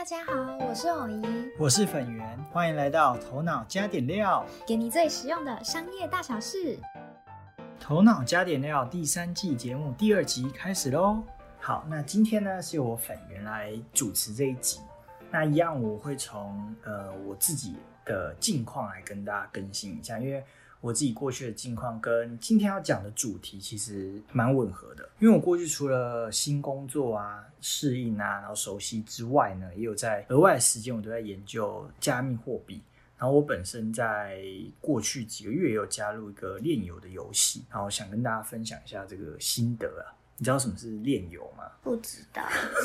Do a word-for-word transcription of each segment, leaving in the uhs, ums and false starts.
家好，我是偶怡， 我是粉圆，欢迎来到头脑加点料， 给你最实用的商业大小事。 头脑加点料第三季节目第二集开始咯。好，那今天呢是由我粉圆来主持这一集。那一样我会从呃我自己的近况来跟大家更新一下，因为我自己过去的近况跟今天要讲的主题其实蛮吻合的。因为我过去除了新工作啊、适应啊，然后熟悉之外呢，也有在额外的时间我都在研究加密货币。然后我本身在过去几个月也有加入一个链游的游戏，然后想跟大家分享一下这个心得啊。你知道什么是链游吗？ 不知道。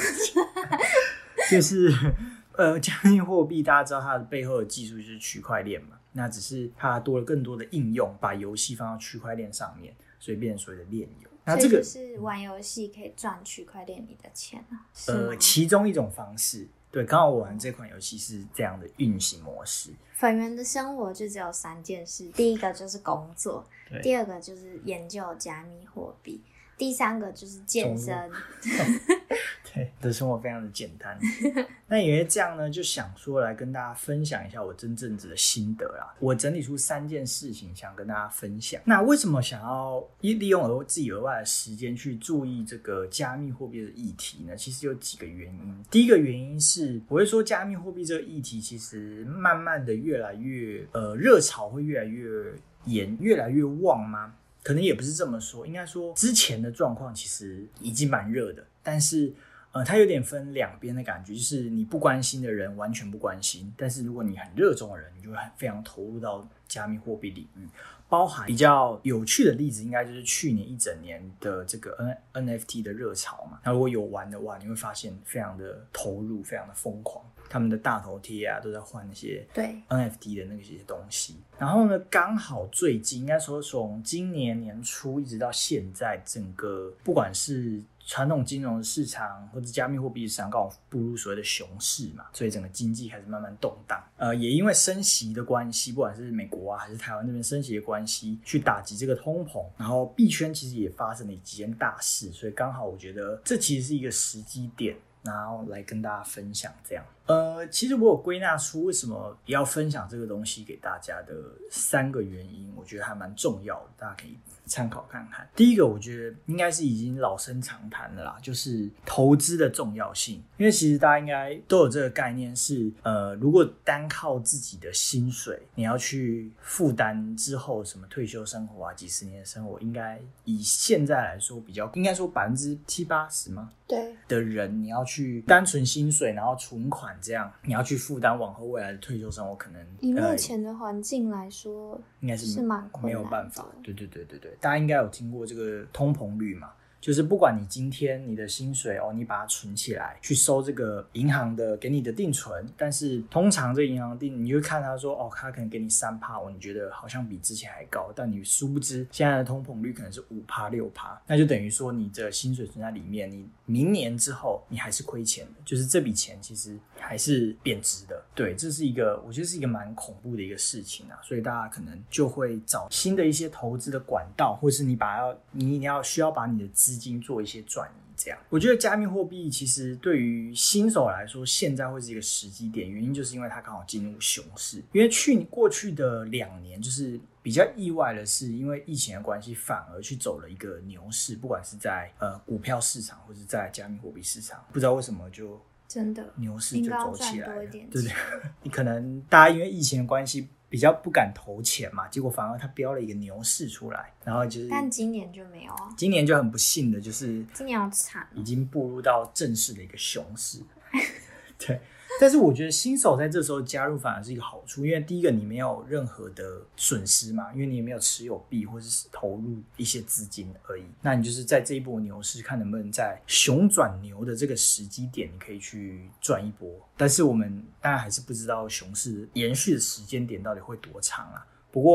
就是呃，加密货币大家知道它的背后的技术就是区块链嘛，那只是它多了更多的应用，把游戏放到区块链上面，所以变成所谓的链游。那这个所以就是玩游戏可以赚区块链里的钱啊？ 呃，其中一种方式。对，刚好我玩这款游戏是这样的运行模式。 粉圆的生活就只有三件事，第一个就是工作，第二个就是研究加密货币，第三个就是健身。 对，我的生活非常的简单。那因为这样呢，就想说来跟大家分享一下我真正的心得啦。我整理出三件事情想跟大家分享。那为什么想要利用额自己额外的时间去注意这个加密货币的议题呢？其实有几个原因。第一个原因是，我会说加密货币这个议题其实慢慢的越来越呃热潮会越来越严，越来越旺吗？可能也不是这么说，应该说之前的状况其实已经蛮热的，但是呃，它有点分两边的感觉，就是你不关心的人完全不关心，但是如果你很热衷的人，你就会非常投入到加密货币领域。包含比较有趣的例子，应该就是去年一整年的这个 N F T 的热潮嘛。那如果有玩的话，你会发现非常的投入，非常的疯狂。他们的大头贴啊，都在换那些 N F T 的那些东西。然后呢，刚好最近应该说从今年年初一直到现在，整个不管是传统金融市场或者加密货币市场刚好步入所谓的熊市嘛，所以整个经济开始慢慢动荡。呃，也因为升息的关系，不管是美国啊还是台湾这边升息的关系，去打击这个通膨，然后币圈其实也发生了几件大事，所以刚好我觉得这其实是一个时机点，然后来跟大家分享这样。呃，其实我有归纳出为什么要分享这个东西给大家的三个原因，我觉得还蛮重要的，大家可以参考看看。第一个，我觉得应该是已经老生常谈了啦，就是投资的重要性。因为其实大家应该都有这个概念是，呃，如果单靠自己的薪水，你要去负担之后什么退休生活啊、几十年的生活，应该以现在来说比较，应该说百分之七八十吗？ 对的人，你要去单纯薪水，然后存款。这样你要去负担往后未来的退休生活，可能以目前的环境来说，呃、 应该是是蛮困难的， 没有办法。对对对对对，大家应该有听过这个通膨率嘛？就是不管你今天你的薪水哦，你把它存起来，去收这个银行的给你的定存，但是通常这个银行定，你会看他说哦，他可能给你 百分之三， 哦，你觉得好像比之前还高，但你殊不知现在的通膨率可能是 百分之五、百分之六， 那就等于说你的薪水存在里面，你明年之后你还是亏钱的，就是这笔钱其实还是贬值的。对，这是一个我觉得是一个蛮恐怖的一个事情啊，所以大家可能就会找新的一些投资的管道，或是你把要你要需要把你的资金做一些转移。这样，我觉得加密货币其实对于新手来说，现在会是一个时机点，原因就是因为它刚好进入熊市。因为去过去的两年，就是比较意外的是，因为疫情的关系，反而去走了一个牛市，不管是在呃股票市场，或是在加密货币市场，不知道为什么就真的牛市就走起来了， 对对对，你可能大家因为疫情的关系比较不敢投钱嘛，结果反而他标了一个牛市出来，然后就是， 但今年就没有啊。 今年就很不幸的，就是今年好惨， 已经步入到正式的一个熊市。对，但是我觉得新手在这时候加入反而是一个好处，因为第一个你没有任何的损失嘛，因为你也没有持有币或是投入一些资金而已。那你就是在这一波牛市看能不能在熊转牛的这个时机点，你可以去赚一波。但是我们当然还是不知道熊市延续的时间点到底会多长啊。不过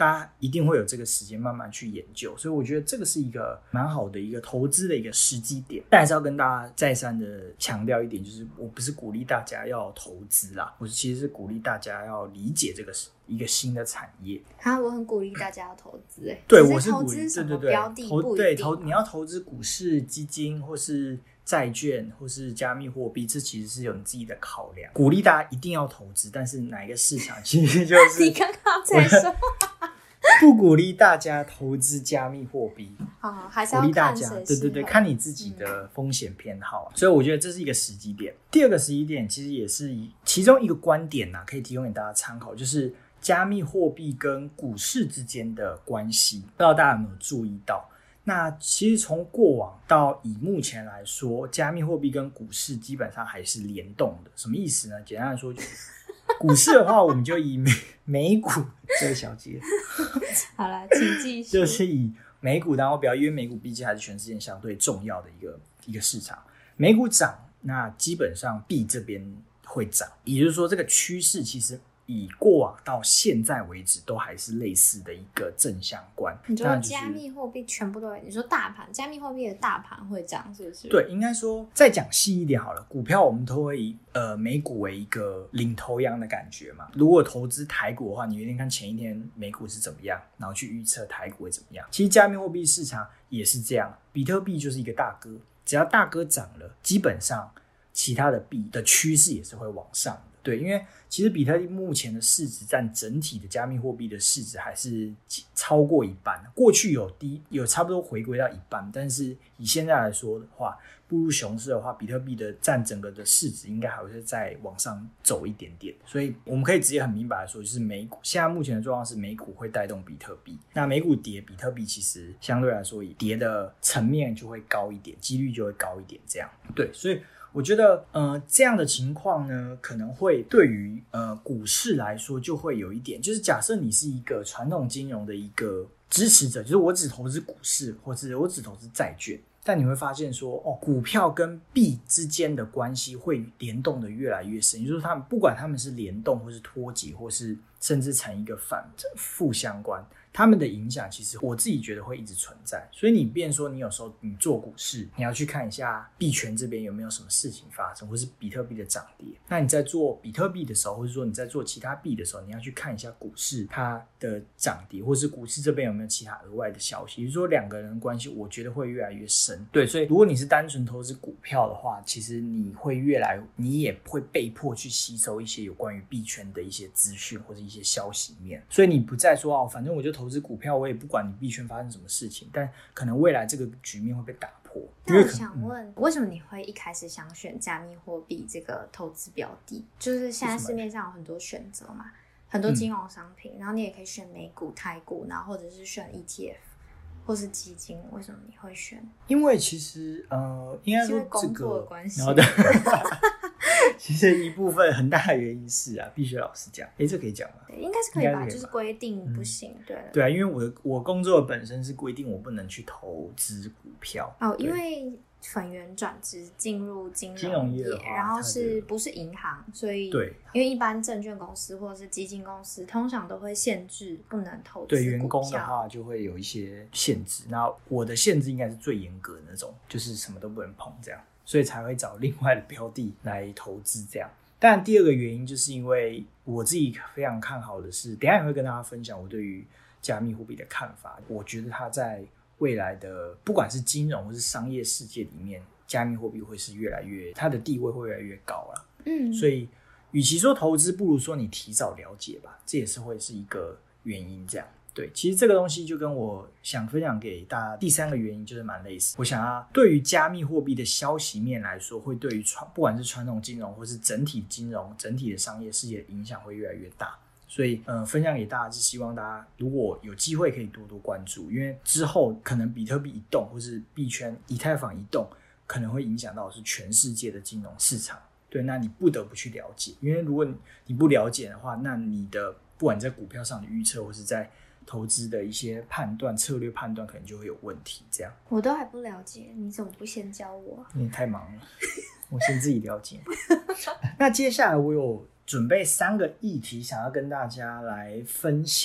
大家一定会有这个时间慢慢去研究，所以我觉得这个是一个蛮好的一个投资的一个时机点。但还是要跟大家再三的强调一点，就是我不是鼓励大家要投资啦，我其实是鼓励大家要理解这个一个新的产业。 啊，我很鼓励大家要投资、欸， 对，我是投资什么标的不一定，对，投你要投资股市、基金或是债券或是加密货币，这其实是有你自己的考量。鼓励大家一定要投资，但是哪一个市场其实就是你刚刚在说不鼓励大家投资加密货币， 哦、还是要鼓励大家，对对对，看你自己的风险偏好、嗯。所以我觉得这是一个时机点。第二个时机点其实也是其中一个观点、啊、可以提供给大家参考，就是加密货币跟股市之间的关系，不知道大家有没有注意到？那其实从过往到以目前来说，加密货币跟股市基本上还是联动的。什么意思呢？简单来说，就是股市的话，我们就以美美股，这位小姐， 好了，请继续， 就是以美股当目标，因为美股毕竟还是全世界相对重要的一个一个市场。美股涨，那基本上币这边会涨，也就是说，这个趋势其实以过往到现在为止都还是类似的一个正相关。 你说加密货币全部都会，你说大盘加密货币的大盘会涨是不是？ 对，应该说再讲细一点好了，股票我们都会以呃美股为一个领头羊的感觉嘛。如果投资台股的话，你一定看前一天美股是怎么样，然后去预测台股会怎么样。其实加密货币市场也是这样，比特币就是一个大哥，只要大哥涨了，基本上其他的币的趋势也是会往上的。对，因为其实比特币目前的市值占整体的加密货币的市值还是超过一半，过去有低有差不多回归到一半，但是以现在来说的话，步入熊市的话，比特币的占整个的市值应该还会再往上走一点点。所以我们可以直接很明白的说，就是美股现在目前的状况是美股会带动比特币，那美股跌，比特币其实相对来说以跌的层面就会高一点，几率就会高一点，这样。对，所以我觉得呃这样的情况呢，可能会对于呃股市来说就会有一点，就是假设你是一个传统金融的一个支持者，就是我只投资股市或者我只投资债券，但你会发现说哦，股票跟币之间的关系会联动的越来越深，也就是说他们不管他们是联动或是脱节或是甚至成一个反负相关，他们的影响其实我自己觉得会一直存在。所以你变成说你有时候你做股市，你要去看一下币圈这边有没有什么事情发生，或是比特币的涨跌。那你在做比特币的时候，或者说你在做其他币的时候，你要去看一下股市它的涨跌，或是股市这边有没有其他额外的消息。也就是说两个人的关系我觉得会越来越深。对，所以如果你是单纯投资股票的话，其实你会越来你也会被迫去吸收一些有关于币圈的一些资讯或者一些消息面。所以你不再说哦，反正我就投资股票，我也不管你币圈发生什么事情，但可能未来这个局面会被打破。 那我想问、嗯、为什么你会一开始想选加密货币这个投资标的？就是现在市面上有很多选择嘛，很多金融商品、嗯、然后你也可以选美股、台股，然后或者是选 E T F或是基金，为什么你会选？ 因为其实呃，应该说、这个、 工作的关系。 其实一部分很大的原因是啊，必须老实讲，哎，这可以讲吗？ 应该是可以吧，就是规定不行，嗯、对了。 对啊，因为我的我工作本身是规定我不能去投资股票哦，因为粉圆转职进入金融业，然后是不是银行，所以对， 因为一般证券公司或者是基金公司通常都会限制不能投资股票， 对员工的话就会有一些限制。那我的限制应该是最严格的那种，就是什么都不能碰这样。所以才会找另外的标的来投资这样。当然第二个原因就是因为我自己非常看好的是，等一下也会跟大家分享我对于加密货币的看法。我觉得它在未来的不管是金融或是商业世界里面，加密货币会是越来越，它的地位会越来越高啦。嗯，所以与其说投资，不如说你提早了解吧，这也是会是一个原因这样。对，其实这个东西就跟我想分享给大家第三个原因就是蛮类似。我想要对于加密货币的消息面来说，会对于传不管是传统金融或是整体金融、整体的商业世界的影响会越来越大。所以，呃，分享给大家是希望大家如果有机会可以多多关注，因为之后可能比特币一动，或是币圈、以太坊一动，可能会影响到的是全世界的金融市场。对，那你不得不去了解，因为如果你不了解的话，那你的不管在股票上的预测，或是在投资的一些判断、策略判断可能就会有问题。这样我都还不了解，你怎么不先教我？ 你太忙了，我先自己了解。那接下来我有准备三个议题想要跟大家来分享，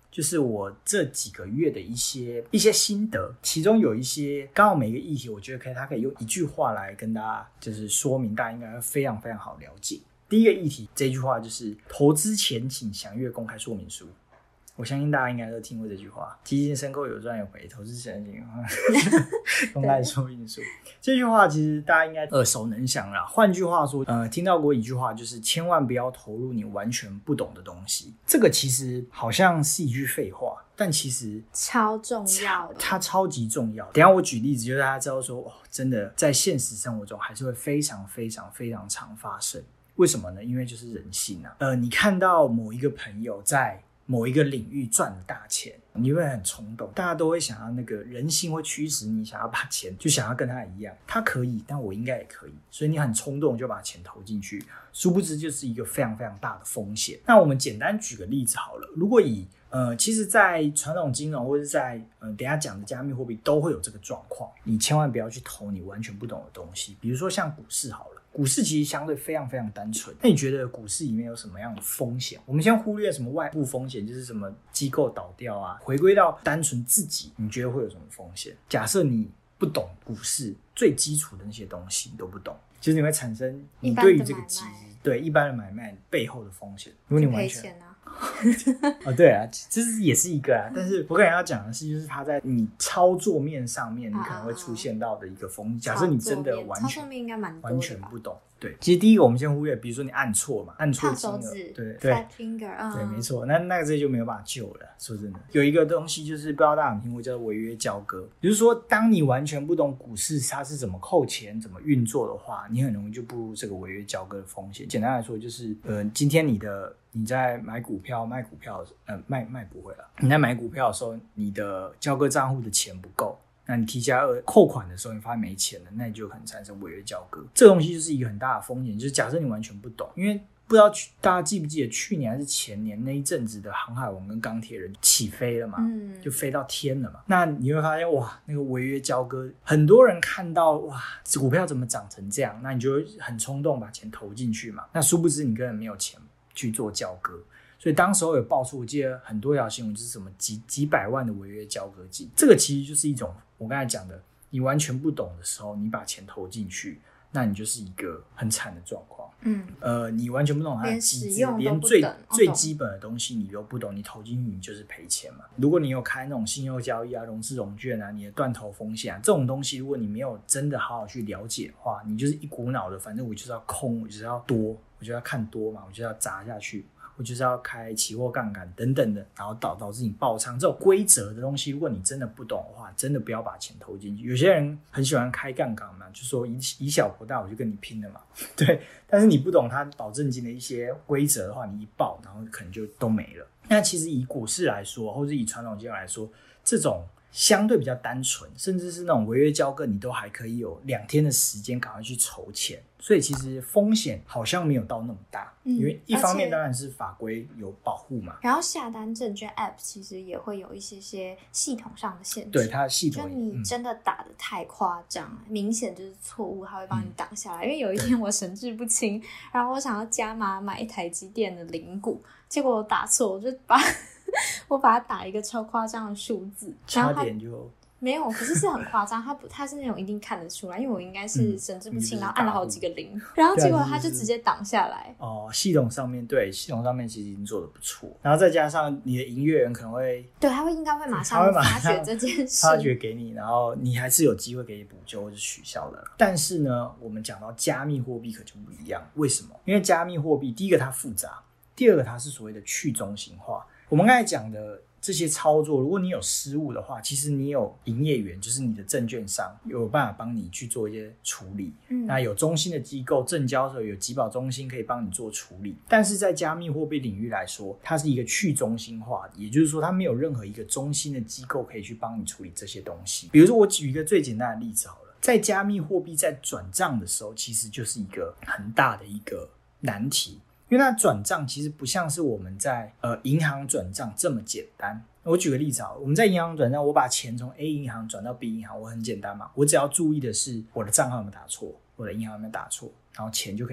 就是我这几个月的一些一些心得，其中有一些刚好每个议题，我觉得可以，它可以用一句话来跟大家就是说明，大家应该会非常非常好了解。第一个议题，这句话就是投资前请详阅公开说明书。我相信大家应该都听过这句话，基金申购有赚有赔，投资前请公开说明书。这句话其实大家应该耳熟能详啦。换句话说，呃，听到过一句话，就是千万不要投入你完全不懂的东西。这个其实好像是一句废话，但其实超重要的， 它超级重要。等一下我举例子，就大家知道说，哦，真的在现实生活中还是会非常非常非常常发生。为什么呢？因为就是人性啊。呃，你看到某一个朋友在某一个领域赚了大钱，你会很冲动，大家都会想要那个人性会驱使你想要把钱就想要跟他一样，他可以，但我应该也可以，所以你很冲动就把钱投进去，殊不知就是一个非常非常大的风险。那我们简单举个例子好了，如果以呃，其实在传统金融或者在呃等一下讲的加密货币都会有这个状况，你千万不要去投你完全不懂的东西。比如说像股市好了，股市其实相对非常非常单纯，那你觉得股市里面有什么样的风险？我们先忽略什么外部风险，就是什么机构倒掉啊，回归到单纯自己，你觉得会有什么风险？假设你不懂股市最基础的那些东西你都不懂，就是你会产生你对于这个基对一般的买卖背后的风险。如果你完全哦，对啊，这是也是一个啊。但是我可能要讲的是，就是它在你操作面上面，你可能会出现到的一个风险。假设你真的完全完全不懂，对，其实第一个我们先忽略，比如说你按错嘛，按错金额，对对对， fat finger， 嗯， 对，没错，那那个这就没有办法救了。说真的，有一个东西就是不知道大家有听过，叫做违约交割。比如说，当你完全不懂股市它是怎么扣钱、怎么运作的话，你很容易就步入这个违约交割的风险。简单来说，就是呃，今天你的你在买股票、卖股票，呃，卖卖不会了。你在买股票的时候，你的交割账户的钱不够。那你提加二扣款的时候，你发现没钱了，那你就可能产生违约交割。这个东西就是一个很大的风险，就是假设你完全不懂，因为不知道大家记不记得去年还是前年那一阵子的航海王跟钢铁人起飞了嘛，嗯，就飞到天了嘛。那你会发现哇，那个违约交割，很多人看到哇，股票怎么涨成这样，那你就会很冲动把钱投进去嘛。那殊不知你根本没有钱去做交割。所以当时候有爆出，我记得很多条新闻，就是什么几几百万的违约交割金，这个其实就是一种我刚才讲的，你完全不懂的时候，你把钱投进去，那你就是一个很惨的状况。嗯，呃，你完全不懂它的机制，连最最基本的东西你都不懂，你投进去你就是赔钱嘛。如果你有开那种信用交易啊、融资融券啊、你的断头风险啊这种东西，如果你没有真的好好去了解的话，你就是一股脑的，反正我就是要空，我就是要多，我就要看多嘛，我就要砸下去。我就是要开期货杠杆等等的，然后导导致你爆仓。这种规则的东西，如果你真的不懂的话，真的不要把钱投进去。有些人很喜欢开杠杆嘛，就说以以小博大，我就跟你拼了嘛。对，但是你不懂它保证金的一些规则的话，你一爆，然后可能就都没了。那其实以股市来说，或者以传统金融来说，这种相对比较单纯，甚至是那种违约交割，你都还可以有两天的时间赶快去筹钱，所以其实风险好像没有到那么大。嗯，因为一方面当然是法规有保护嘛， 然后下单证券 App 其实也会有一些些系统上的限制， 对它的系统， 就你真的打得太夸张，嗯，明显就是错误，它会帮你挡下来。嗯，因为有一天我神志不清，然后我想要加码买台积电的零股，结果我打错，我就把我把它打一个超夸张的数字， 差点就没有，可是是很夸张，它不，它是那种一定看得出来，因为我应该是神志不清，嗯，然后按了好几个零，然后结果它就直接挡下来。 哦，系统上面对系统上面其实已经做得不错，然后再加上你的营业员可能会， 对，他会应该会马上发觉这件事， 发觉给你，然后你还是有机会可以补救或者取消的。但是呢，我们讲到加密货币可就不一样，为什么？因为加密货币第一个它复杂，第二个它是所谓的去中心化。我们刚才讲的这些操作，如果你有失误的话，其实你有营业员，就是你的证券商有办法帮你去做一些处理，嗯，那有中心的机构，证交所有集保中心可以帮你做处理。但是在加密货币领域来说，它是一个去中心化的，也就是说它没有任何一个中心的机构可以去帮你处理这些东西。比如说我举一个最简单的例子好了，在加密货币在转账的时候，其实就是一个很大的一个难题，因为它转账其实不像是我们在呃银行转账这么简单。我举个例子啊，我们在银行转账，我把钱从 A 银行转到 B 银行，我很简单嘛，我只要注意的是我的账号有没有打错，我的银行有没有打错，然后钱就可以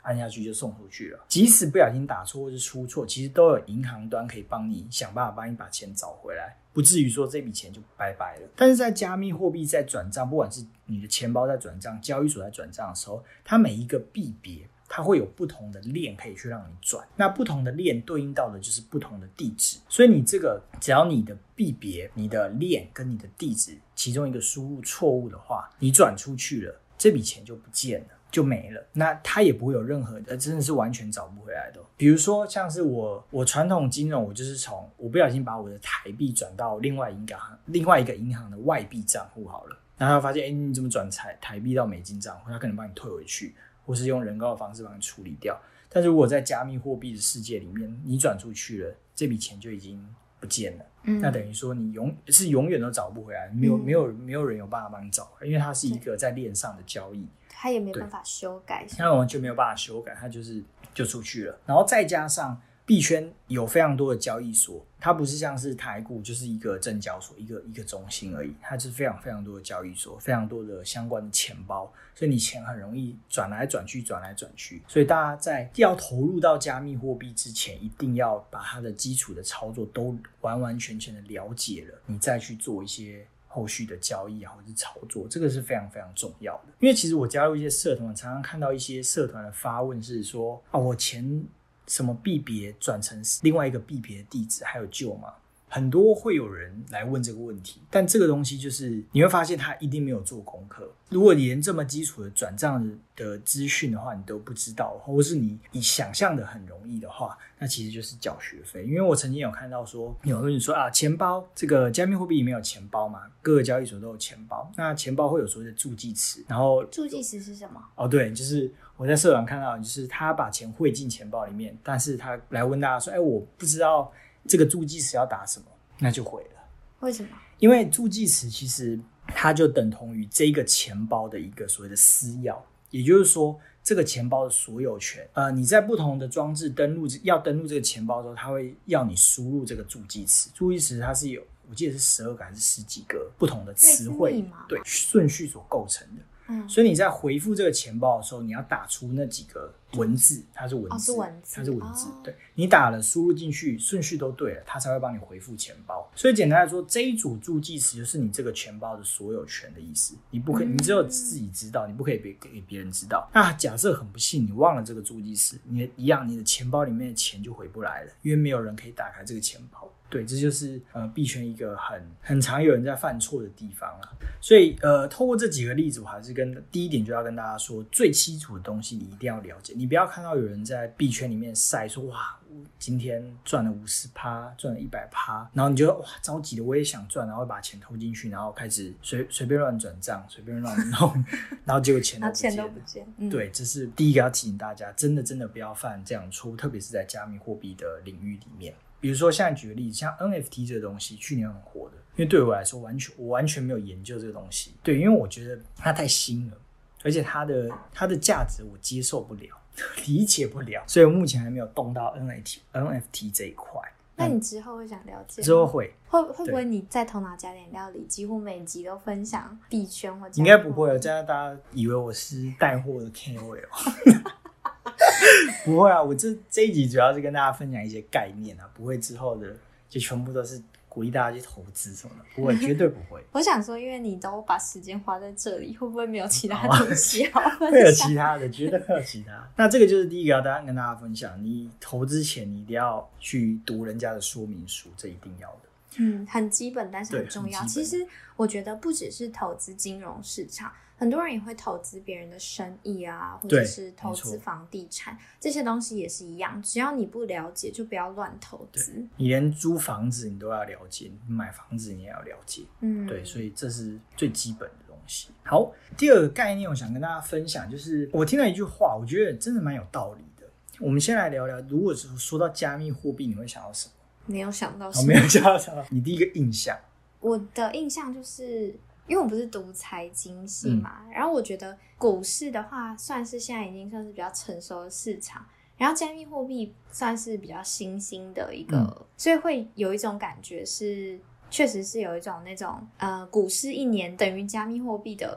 按下去就送出去了。即使不小心打错或是出错，其实都有银行端可以帮你想办法帮你把钱找回来，不至于说这笔钱就拜拜了。但是在加密货币在转账，不管是你的钱包在转账，交易所在转账的时候，它每一个币别它会有不同的链可以去让你转，那不同的链对应到的就是不同的地址，所以你这个只要你的币别、你的链跟你的地址其中一个输入错误的话，你转出去了，这笔钱就不见了，就没了，那它也不会有任何的，真的是完全找不回来的。比如说像是我我传统金融，我就是从我不小心把我的台币转到另外银行另外一个银行的外币账户好了，然后他发现哎，你怎么转台台币到美金账户，他可能帮你退回去，或是用人工的方式帮你处理掉。但是如果在加密货币的世界里面，你转出去了，这笔钱就已经不见了，嗯、那等于说你永是永远都找不回来，没有、嗯、没有没有人有办法帮你找回来，因为它是一个在链上的交易， 它也没办法修改， 它完全没有办法修改，它就是就出去了。然后再加上币圈有非常多的交易所，它不是像是台股就是一个证交所一个一个中心而已，它是非常非常多的交易所，非常多的相关的钱包，所以你钱很容易转来转去转来转去。所以大家在要投入到加密货币之前，一定要把它的基础的操作都完完全全的了解了，你再去做一些后续的交易啊或者是操作，这个是非常非常重要的。因为其实我加入一些社团，常常看到一些社团的发问是说啊，我钱什么币别转成另外一个币别的地址还有救吗？很多会有人来问这个问题，但这个东西就是你会发现他一定没有做功课。如果你连这么基础的转账的资讯的话你都不知道，或是你你想象的很容易的话，那其实就是缴学费。因为我曾经有看到说有人说啊，钱包这个加密货币里面有钱包嘛，各个交易所都有钱包，那钱包会有所谓的助记词，然后助记词是什么？ 哦，对，就是我在社团看到，就是他把钱汇进钱包里面，但是他来问大家说，哎，我不知道这个助记词要打什么，那就毁了。 为什么？ 因为助记词其实它就等同于这个钱包的一个所谓的私钥，也就是说这个钱包的所有权，呃，你在不同的装置登录要登录这个钱包的时候，它会要你输入这个助记词。助记词它是有，我记得是十二个还是十几个不同的词汇，对，顺序所构成的。嗯，所以你在回复这个钱包的时候，你要打出那几个文字，它是文字， 哦、是文字， 它是文字。哦、对，你打了输入进去，顺序都对了，它才会帮你回复钱包。所以简单来说，这一组助记词就是你这个钱包的所有权的意思。你不可以，你只有自己知道，你不可以给别人知道。那假设很不幸你忘了这个助记词，你一样，你的钱包里面的钱就回不来了，因为没有人可以打开这个钱包。对，这就是呃币圈一个很很常有人在犯错的地方啊。所以呃，透过这几个例子，我还是跟第一点就要跟大家说，最基础的东西你一定要了解。你不要看到有人在币圈里面晒说哇，我今天赚了 百分之五十， 赚了 百分之百，然后你就哇着急的我也想赚，然后把钱投进去，然后开始随随便乱转账，随便乱弄，然后结果钱都不见了，钱都不见。嗯、对，这是第一个要提醒大家，真的真的不要犯这样的错误，特别是在加密货币的领域里面。比如说现在举个例子，像 N F T 这个东西去年很火的，因为对我来说完全我完全没有研究这个东西，对，因为我觉得它太新了，而且它的它的价值我接受不了，理解不了，所以我目前还没有动到 N F T N F T 这一块。 那你之后会想了解吗？ 之后会会会不会你在头脑加点料理几乎每集都分享币圈或应该不会，这样大家以为我是带货的 K O L 不会啊，我这这一集主要是跟大家分享一些概念啊，不会之后的就全部都是鼓励大家去投资什么的，不会，绝对不会。 我想说，因为你都把时间花在这里，会不会没有其他东西好分享？ 会有其他的，绝对会有其他。那这个就是第一个要跟大家分享，你投资前你一定要去读人家的说明书，这一定要的。 嗯，很基本，但是很重要。其实我觉得不只是投资金融市场，很多人也会投资别人的生意啊，或者是投资房地产，这些东西也是一样。只要你不了解，就不要乱投资。 你连租房子你都要了解，你买房子你也要了解。嗯，对，所以这是最基本的东西。好，第二个概念我想跟大家分享，就是我听了一句话，我觉得真的蛮有道理的。我们先来聊聊，如果说到加密货币，你会想到什么？ 没有想到什么、哦、 没有想到什么。你第一个印象？ 我的印象就是因为我不是读财经系嘛、嗯、然后我觉得股市的话算是现在已经算是比较成熟的市场，然后加密货币算是比较新兴的一个、嗯、所以会有一种感觉是确实是有一种那种呃，股市一年等于加密货币的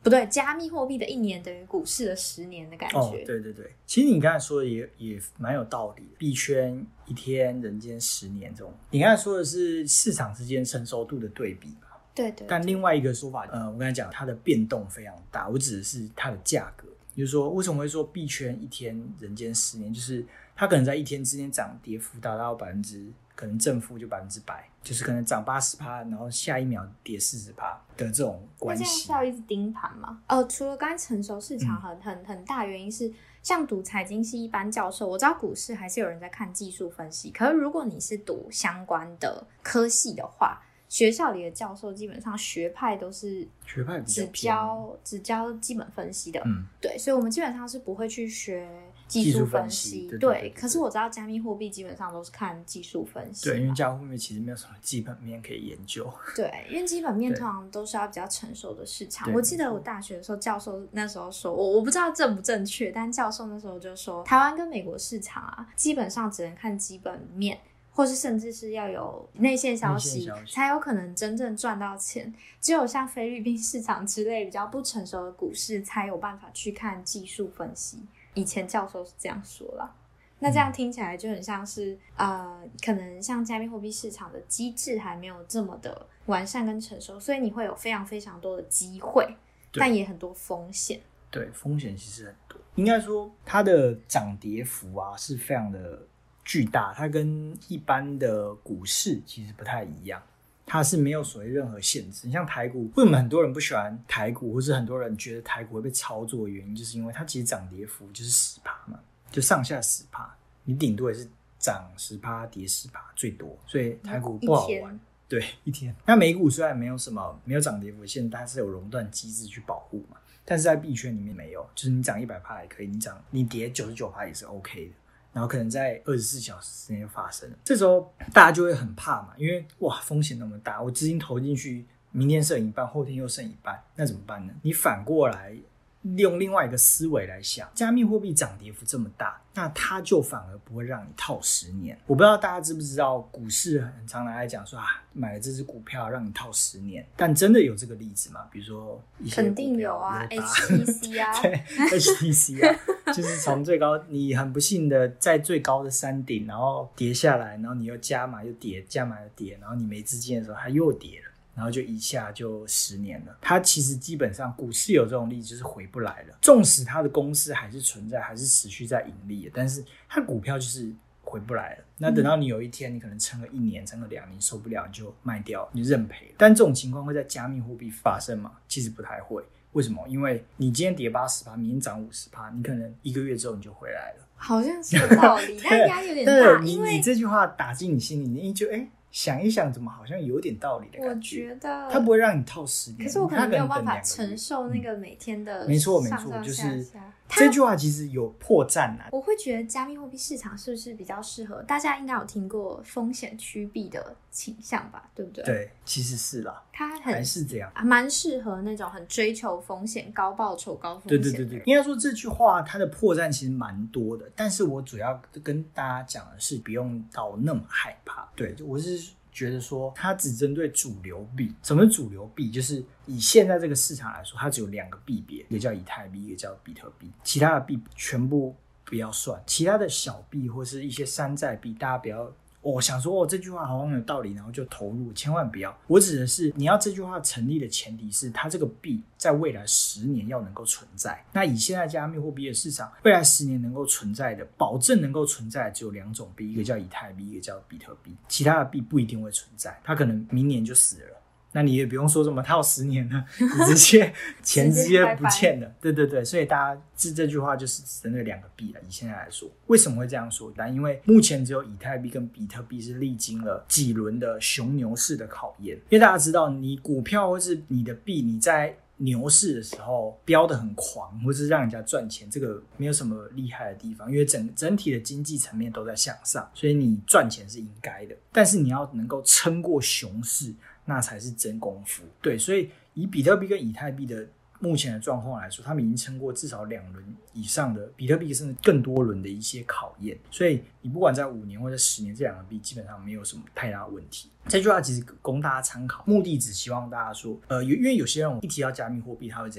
不对，加密货币的一年等于股市的十年的感觉。 哦，对对对，其实你刚才说的也也蛮有道理的，币圈一天人间十年这种，你刚才说的是市场之间成熟度的对比嘛？ 对 对, 对。 但另外一个说法，呃，我刚才讲它的变动非常大，我指的是它的价格。就是说，为什么会说币圈一天人间十年？就是它可能在一天之间涨跌幅达到百分之，可能正负就百分之百，就是可能涨八十趴，然后下一秒跌四十趴的这种关系。 那这样是要一直盯盘吗？哦，除了刚才成熟市场很、嗯、很很大原因是，像读财经系一般教授，我知道股市还是有人在看技术分析，可是如果你是读相关的科系的话。学校里的教授基本上学派都是学派比较只教只教基本分析的， 嗯， 对，所以我们基本上是不会去学技术分析， 技术分析对, 对, 对, 对, 对, 对。 可是我知道加密货币基本上都是看技术分析， 对，因为加密货币其实没有什么基本面可以研究， 对，因为基本面通常都是要比较成熟的市场。我记得我大学的时候，教授那时候说，我我不知道正不正确，但教授那时候就说，台湾跟美国市场啊，基本上只能看基本面。或是甚至是要有内线消息才有可能真正赚到钱，只有像菲律宾市场之类比较不成熟的股市才有办法去看技术分析。以前教授是这样说啦，那这样听起来就很像是、嗯、呃，可能像加密货币市场的机制还没有这么的完善跟成熟，所以你会有非常非常多的机会，但也很多风险。 对，风险其实很多，应该说它的涨跌幅啊是非常的巨大，它跟一般的股市其实不太一样，它是没有所谓任何限制。你像台股，为什么很多人不喜欢台股，或是很多人觉得台股会被操作的原因，就是因为它其实涨跌幅就是 百分之十 嘛，就上下 百分之十， 你顶多也是涨 百分之十 跌 百分之十 最多，所以台股不好玩。对，一天。那美股虽然没有什么没有涨跌幅线，但它是有熔断机制去保护嘛，但是在币圈里面没有，就是你涨 百分之一百 也可以，你涨你跌 百分之九十九 也是 OK 的。然后可能在二十四小时之内就发生了，这时候大家就会很怕嘛，因为哇风险那么大，我资金投进去，明天剩一半，后天又剩一半，那怎么办呢？你反过来用另外一个思维来想，加密货币涨跌幅这么大，那它就反而不会让你套十年。我不知道大家知不知道，股市很常来讲说啊，买了这只股票让你套十年，但真的有这个例子吗？比如说一些股票， 肯定有啊 ，H T C 啊， 对 ，H T C 啊，就是从最高，你很不幸的在最高的山顶，然后跌下来，然后你又加码又跌，加码又跌，然后你没资金的时候，它又跌了。然后就一下就十年了，它其实基本上股市有这种例子就是回不来了，纵使它的公司还是存在，还是持续在盈利的，但是它股票就是回不来了。那等到你有一天你可能撑个一年撑个两年受不了，你就卖掉，你就认赔了。但这种情况会在加密货币发生吗？其实不太会。为什么？因为你今天跌 百分之八十， 明天涨 百分之五十， 你可能一个月之后你就回来了。 好像是有道理但压力有点大。 你因为你这句话打进你心里，你就哎想一想，怎么好像有点道理的感觉。 我觉得它不会让你套十年， 可是我可能没有办法承受那个每天的上上下下、嗯、 没错没错，就是这句话其实有破绽啊。 我会觉得加密货币市场是不是比较适合大家？应该有听过风险趋避的倾向吧，对不对？ 对，其实是啦， 它很还是这样， 蛮适合那种很追求风险、高报酬、高风险。 对对对对，应该说这句话它的破绽其实蛮多的，但是我主要跟大家讲的是不用到那么害怕。对，我是觉得说它只针对主流币。什么是主流币？就是以现在这个市场来说，它只有两个币别，一个叫以太币，一个叫比特币，其他的币全部不要算。其他的小币或是一些山寨币，大家不要我、哦、想说哦这句话好像有道理，然后就投入，千万不要。我指的是你要这句话成立的前提是它这个币在未来十年要能够存在。那以现在加密货币的市场，未来十年能够存在的，保证能够存在的只有两种币，一个叫以太币，一个叫比特币。其他的币不一定会存在，它可能明年就死了。那你也不用说什么套十年了，你直接钱直接不见了。对对对，所以大家这这句话就是针对两个币了。以现在来说，为什么会这样说？但因为目前只有以太币跟比特币是历经了几轮的熊牛市的考验。因为大家知道，你股票或是你的币，你在牛市的时候飙得很狂，或是让人家赚钱，这个没有什么厉害的地方，因为整整体的经济层面都在向上，所以你赚钱是应该的。但是你要能够撑过熊市，那才是真功夫。对，所以以比特币跟以太币的目前的状况来说，他们已经撑过至少两轮以上的，比特币甚至更多轮的一些考验。所以你不管在五年或者十年，这两个币基本上没有什么太大的问题。这句话其实供大家参考，目的只希望大家说，呃，因为有些人一提到加密货币，他会怎样？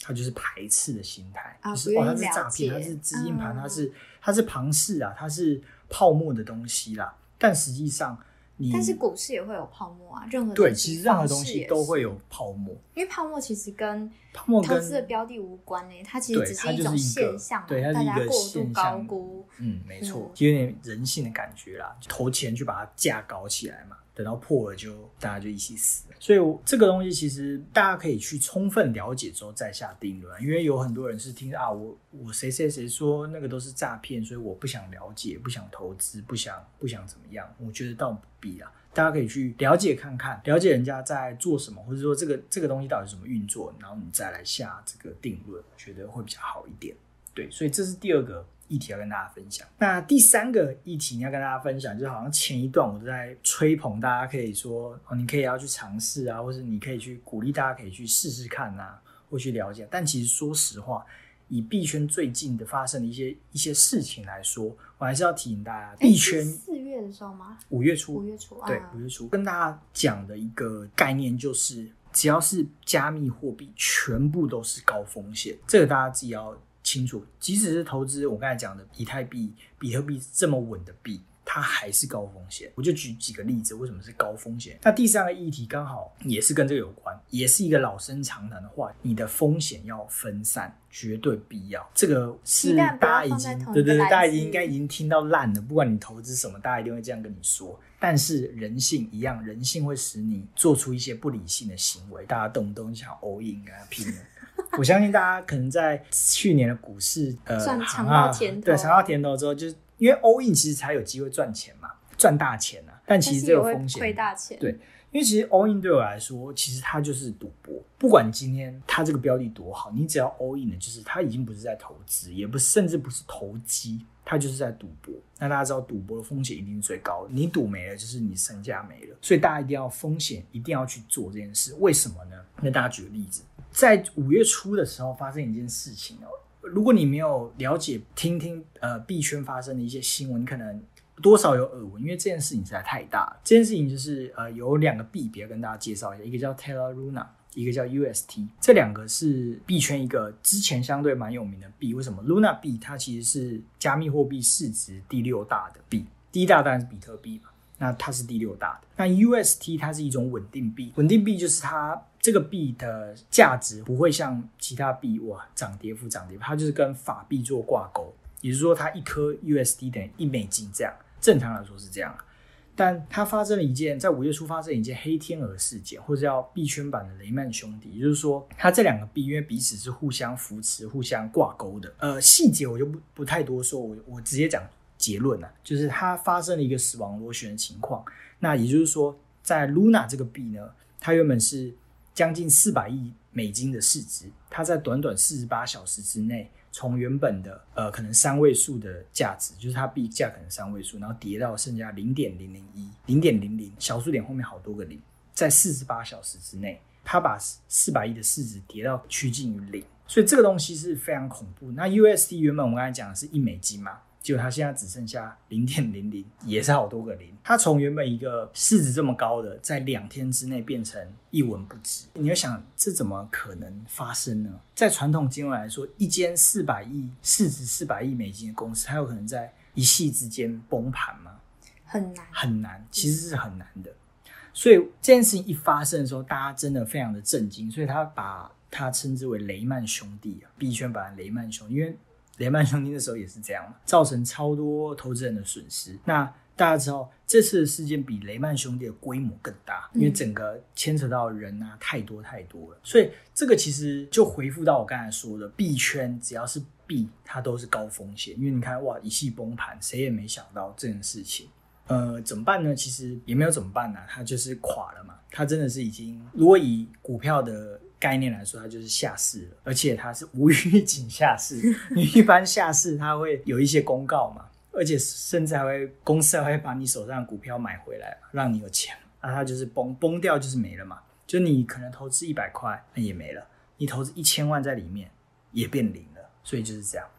它就是排斥的心态， 啊、 就是哦，它是诈骗，它是资金盘，它是它是庞氏啊，它是泡沫的东西啦。但实际上你， 但是股市也会有泡沫啊，任何对，其实任何东西都会有泡沫， 因为泡沫其实跟泡沫投资的标的无关呢、欸，它其实只是一种现象嘛， 对，它是一个现象， 大家过度高估， 嗯，没错，有点人性的感觉啦，投钱去把它价搞起来嘛。等到破了就大家就一起死了，所以这个东西其实大家可以去充分了解之后再下定论，因为有很多人是听啊我我谁谁谁说那个都是诈骗，所以我不想了解，不想投资，不想不想怎么样，我觉得倒不必啦。大家可以去了解看看，了解人家在做什么，或者说这个这个东西到底是怎么运作，然后你再来下这个定论，我觉得会比较好一点。对，所以这是第二个议题要跟大家分享。那第三个议题要跟大家分享，就是好像前一段我都在吹捧大家，可以说哦，你可以要去尝试啊，或者你可以去鼓励大家可以去试试看啊，或去了解。但其实说实话，以币圈最近的发生的一些一些事情来说，我还是要提醒大家，币圈四月的时候吗？ 五月初， 五月初， 对，五、啊、月初跟大家讲的一个概念就是，只要是加密货币，全部都是高风险，这个大家自己要清楚。即使是投资我刚才讲的以太币、比特币这么稳的币，它还是高风险。我就举几个例子，为什么是高风险？那第三个议题刚好也是跟这个有关，也是一个老生常谈的话，你的风险要分散，绝对必要。这个是大家已经对对对，大家已经应该已经听到烂了。不管你投资什么，大家一定会这样跟你说。但是人性一样，人性会使你做出一些不理性的行为，大家动不动想 all in 啊拼了。我相信大家可能在去年的股市呃尝到甜头， 对，尝到甜头之后，就是因为 all in 其实才有机会赚钱嘛，赚大钱啊。但其实这个风险亏大钱， 对，因为其实 all in 对我来说，其实它就是赌博。不管今天它这个标的多好，你只要 all in 的，就是它已经不是在投资，也不甚至不是投机，它就是在赌博。那大家知道赌博的风险一定是最高的，你赌没了就是你身价没了，所以大家一定要风险一定要去做这件事。为什么呢？那大家举个例子，在五月初的时候发生一件事情哦，如果你没有了解听听呃币圈发生的一些新闻，你可能多少有耳闻，因为这件事情实在太大了。这件事情就是呃有两个币别跟大家介绍一下，一个叫 Terra Luna， 一个叫 U S T， 这两个是币圈一个之前相对蛮有名的币。为什么 Luna 币它其实是加密货币市值第六大的币，第一大当然是比特币嘛，那它是第六大的。那 U S T 它是一种稳定币，稳定币就是它这个币的价值不会像其他币哇涨跌幅涨跌幅，它就是跟法币做挂钩，也就是说它一颗 U S D 等于一美金这样，正常来说是这样。但它发生了一件，在五月初发生了一件黑天鹅事件，或者叫币圈版的雷曼兄弟，也就是说它这两个币因为彼此是互相扶持互相挂钩的，呃，细节我就 不, 不太多说，我我直接讲结论啊，就是它发生了一个死亡螺旋的情况。那也就是说在 Luna 这个币呢，它原本是将近四百亿美金的市值，它在短短四十八小时之内，从原本的呃可能三位数的价值，就是它币价可能三位数，然后跌到剩下 零点零零一 零点零零 小数点后面好多个零，在四十八小时之内，它把四百亿的市值跌到趋近于零，所以这个东西是非常恐怖。那 U S D 原本我们刚才讲的是一美金嘛，结果它现在只剩下 零点零零， 也是好多个零。它从原本一个市值这么高的，在两天之内变成一文不值。你会想，这怎么可能发生呢？在传统金融来说，一间四百亿市值四百亿美金的公司，它有可能在一夕之间崩盘吗？ 很难， 很难，其实是很难的。所以这件事情一发生的时候，大家真的非常的震惊，所以他把它称之为雷曼兄弟，币圈版雷曼兄弟，因为雷曼兄弟那时候也是这样嘛，造成超多投资人的损失。那大家知道这次的事件比雷曼兄弟的规模更大，因为整个牵扯到人啊太多太多了，所以这个其实就回复到我刚才说的，币圈只要是币它都是高风险。因为你看哇一夕崩盘，谁也没想到这件事情。呃，怎么办呢？其实也没有怎么办啊，它就是垮了嘛。它真的是已经，如果以股票的概念来说，它就是下市了，而且它是无预警下市。因为一般下市它会有一些公告嘛，而且甚至还会公司还会把你手上的股票买回来，让你有钱。那它就是崩崩掉就是没了嘛。就你可能投资一百块，那也没了；你投资一千万在里面，也变零了。所以就是这样。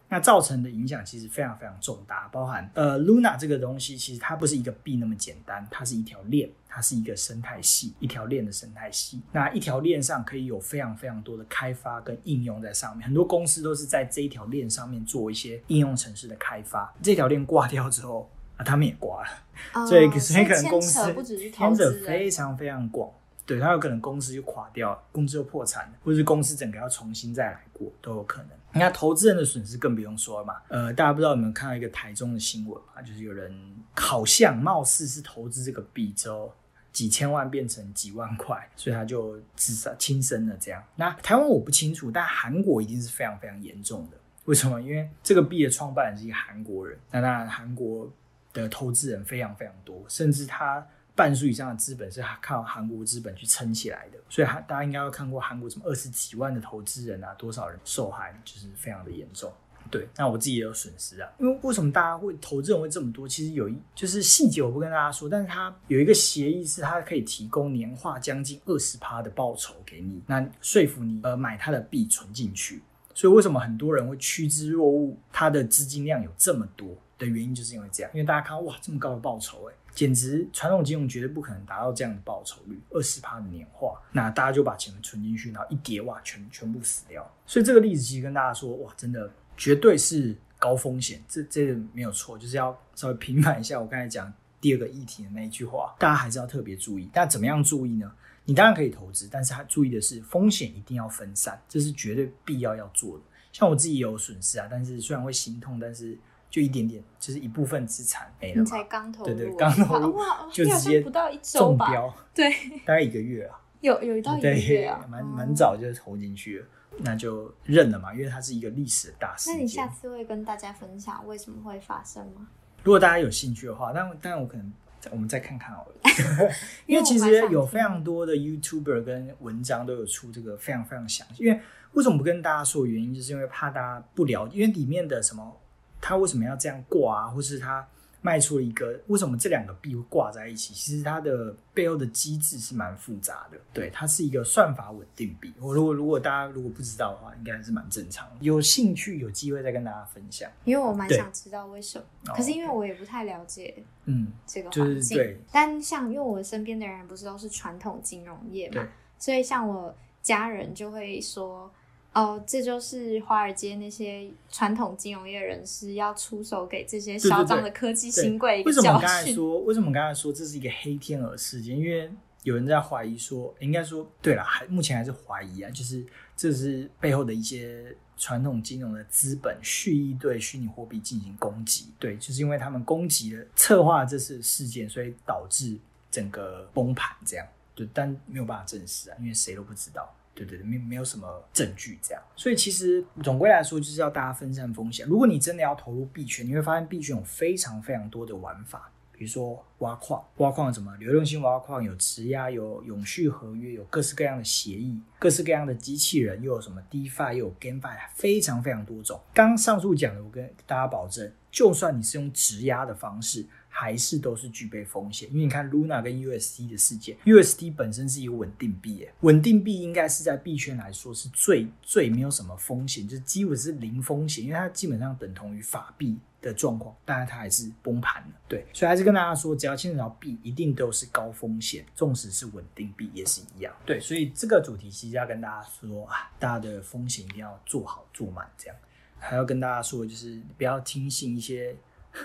那造成的影响其实非常非常重大，包含呃 Luna 这个东西，其实它不是一个币那么简单，它是一条链，它是一个生态系，一条链的生态系。那一条链上可以有非常非常多的开发跟应用在上面，很多公司都是在这一条链上面做一些应用程式的开发。这条链挂掉之后，啊，他们也挂了， 哦、 所以所以可能公司牵扯不只是投资人， 牵扯非常非常广。对，它有可能公司就垮掉，公司就破产了，或者是公司整个要重新再来过都有可能。那投资人的损失更不用说了嘛。呃，大家不知道有没有看到一个台中的新闻嘛？就是有人好像貌似是投资这个币之后，几千万变成几万块，所以他就自杀轻生了这样。那台湾我不清楚，但韩国一定是非常非常严重的。为什么？因为这个币的创办人是一个韩国人，那当然韩国的投资人非常非常多，甚至他半数以上的资本是靠韩国资本去撑起来的，所以大家应该有看过韩国什么二十几万的投资人啊，多少人受害，就是非常的严重。对，那我自己也有损失啊。因为为什么大家会投资人会这么多？其实有一就是细节我不跟大家说，但是它有一个协议是它可以提供年化将近 百分之二十 的报酬给你，那说服你呃买它的币存进去。所以为什么很多人会趋之若鹜，它的资金量有这么多的原因就是因为这样，因为大家看到哇这么高的报酬欸，简直传统金融绝对不可能达到这样的报酬率 百分之二十 的年化，那大家就把钱存进去，然后一跌哇 全, 全部死掉。所以这个例子其实跟大家说哇真的绝对是高风险，这这个没有错，就是要稍微平反一下我刚才讲第二个议题的那一句话，大家还是要特别注意。那怎么样注意呢？你当然可以投资，但是他注意的是风险一定要分散，这是绝对必要要做的。像我自己也有损失啊，但是虽然会心痛，但是就一点点，就是一部分资产没了嘛。 你才刚投入， 对对，刚投入就直接不到一周吧， 中标， 对， 大概一个月啊， 有有到一个月啊， 蛮蛮早就投进去了，那就认了嘛，因为它是一个历史的大事件。 那你下次会跟大家分享为什么会发生吗？ 如果大家有兴趣的话，但但我可能我们再看看好了，因为其实有非常多的 YouTuber 跟文章都有出这个非常非常详细。因为为什么不跟大家说的原因，就是因为怕大家不了解，因为里面的什么，他为什么要这样挂啊，或是他卖出了一个为什么这两个币会挂在一起，其实它的背后的机制是蛮复杂的。对，它是一个算法稳定币。我如果如果大家如果不知道的话，应该是蛮正常的。有兴趣有机会再跟大家分享， 因为我蛮想知道为什么，可是因为我也不太了解嗯这个环境、 就是对。 但像因为我身边的人不是都是传统金融业嘛，所以像我家人就会说。哦，这就是华尔街那些传统金融业人士要出手给这些嚣张的科技新贵一个教训。为什么刚才说？为什么刚才说这是一个黑天鹅事件？因为有人在怀疑说，应该说对了，还目前还是怀疑啊，就是这是背后的一些传统金融的资本蓄意对虚拟货币进行攻击。对，就是因为他们攻击了、策划这次事件，所以导致整个崩盘这样。对，但没有办法证实啊，因为谁都不知道。对对对，没没有什么证据这样，所以其实总归来说就是要大家分散风险。如果你真的要投入币圈，你会发现币圈有非常非常多的玩法，比如说挖矿，挖矿有什么流动性挖矿，有质押，有永续合约，有各式各样的协议，各式各样的机器人，又有什么 DeFi， 又有 GameFi， 非常非常多种。刚刚上述讲的，我跟大家保证，就算你是用质押的方式，还是都是具备风险。因为你看 Luna 跟 U S D 的事件， U S D 本身是一个稳定币耶，稳定币应该是在币圈来说是最最没有什么风险，就是几乎是零风险，因为它基本上等同于法币的状况，当然它还是崩盘了。对，所以还是跟大家说，只要牵扯到币，一定都是高风险，纵使是稳定币也是一样。对，所以这个主题其实要跟大家说啊，大家的风险一定要做好做满，这样还要跟大家说的就是不要听信一些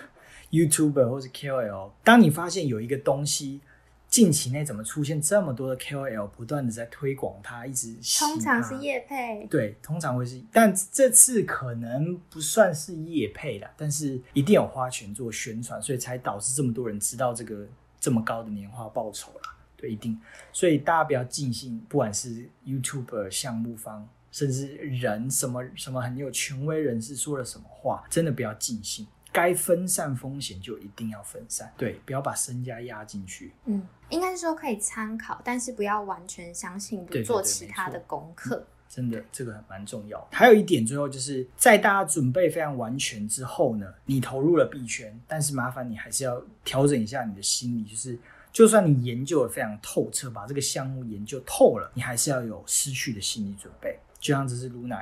YouTuber 或是 K O L， 当你发现有一个东西近期内怎么出现这么多的 K O L 不断的在推广它，一直吸它，通常是业配， 对，通常会是，但这次可能不算是业配啦，但是一定有花钱做宣传，所以才导致这么多人知道这个这么高的年化报酬啦，对，一定。所以大家不要尽信，不管是 YouTuber 项目方，甚至人什么什么很有权威人士说了什么话，真的不要尽信。该分散风险就一定要分散，对，不要把身家压进去。 嗯，应该是说可以参考，但是不要完全相信，不做其他的功课。 嗯，真的，这个蛮重要的。还有一点，最后就是在大家准备非常完全之后呢，你投入了币圈，但是麻烦你还是要调整一下你的心理，就是就算你研究得非常透彻，把这个项目研究透了，你还是要有失去的心理准备，就像这是 Luna 一样。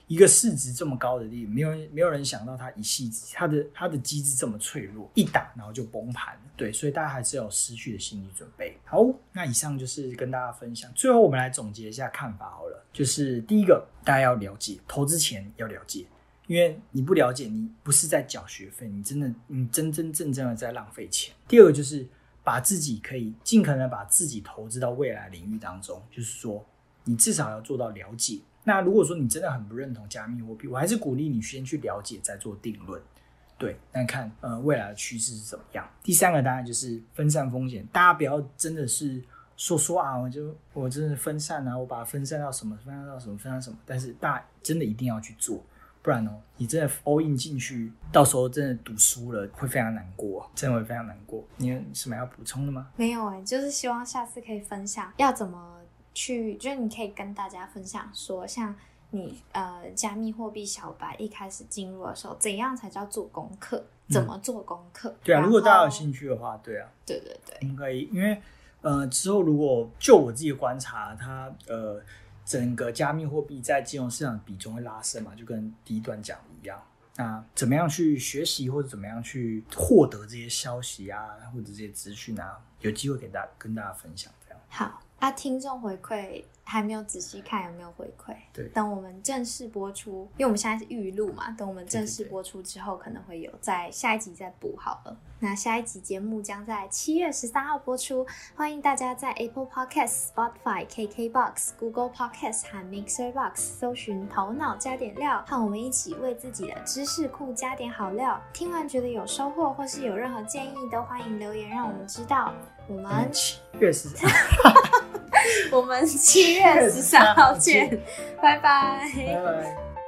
一个市值这么高的地，没有人没有人想到它一夕之它的它的机制这么脆弱，一打然后就崩盘了。对，所以大家还是要有失去的心理准备。好，那以上就是跟大家分享。最后我们来总结一下看法好了，就是第一个，大家要了解，投资前要了解。因为你不了解，你不是在缴学费，你真的你真真正正的在浪费钱。第二个就是把自己可以尽可能把自己投资到未来领域当中，就是说你至少要做到了解。那如果说你真的很不认同加密货币，我还是鼓励你先去了解再做定论。对，那看呃未来的趋势是怎么样。第三个当然就是分散风险，大家不要真的是说说啊，我就我真的分散啊，我把它分散到什么分散到什么分散什么，但是大家真的一定要去做。不然哦，你真的 all in 进去，到时候真的赌输了，会非常难过，真的会非常难过。你有什么要补充的吗？ 没有哎、欸，就是希望下次可以分享要怎么去，就是你可以跟大家分享说，像你呃加密货币小白一开始进入的时候，怎样才叫做功课？怎么做功课？ 嗯、对啊，如果大家有兴趣的话，对啊， 对对对， 应该因为呃之后如果就我自己的观察，它呃。整个加密货币在金融市场的比重会拉升嘛，就跟第一段讲的一样。那怎么样去学习或者怎么样去获得这些消息啊，或者这些资讯啊，有机会给大家跟大家分享这样。 好，啊，听众回馈还没有仔细看有没有回馈， 对， 等我们正式播出，因为我们现在是预录嘛，等我们正式播出之后可能会有在下一集再补好了。那下一集节目将在七月十三号播出，欢迎大家在 Apple Podcast、Spotify、K K Box、Google Podcast 和 Mixer Box 搜寻头脑加点料，和我们一起为自己的知识库加点好料。听完觉得有收获或是有任何建议都欢迎留言让我们知道。我们七月十三我们七月十三号见，拜拜。 拜拜。